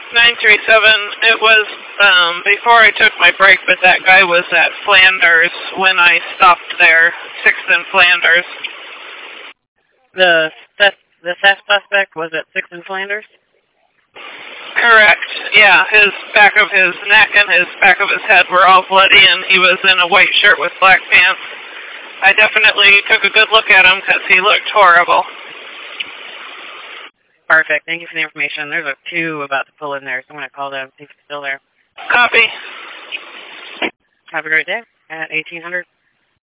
937. It was before I took my break, but that guy was at Flanders when I stopped there. 6th and Flanders. The theft suspect was at 6th and Flanders? Correct. Yeah, his back of his neck and his back of his head were all bloody, and he was in a white shirt with black pants. I definitely took a good look at him because he looked horrible. Perfect. Thank you for the information. There's a queue about to pull in there, so I'm going to call them, see if it's still there. Copy. Have a great day at 1800.